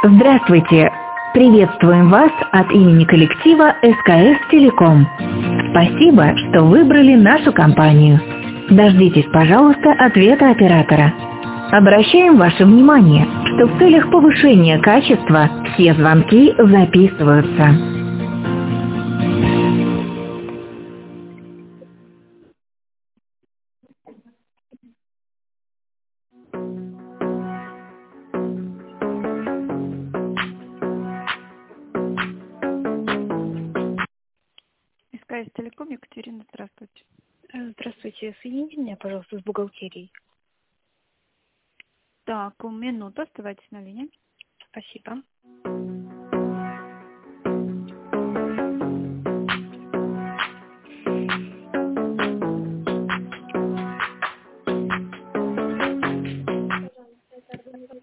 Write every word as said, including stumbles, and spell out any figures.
Здравствуйте! Приветствуем вас от имени коллектива эс ка эс Телеком. Спасибо, что выбрали нашу компанию. Дождитесь, пожалуйста, ответа оператора. Обращаем ваше внимание, что в целях повышения качества все звонки записываются. эс ка эс Телеком, Екатерина, здравствуйте. Здравствуйте, соедините меня, пожалуйста, с бухгалтерией. Так, минуту, оставайтесь на линии. Спасибо.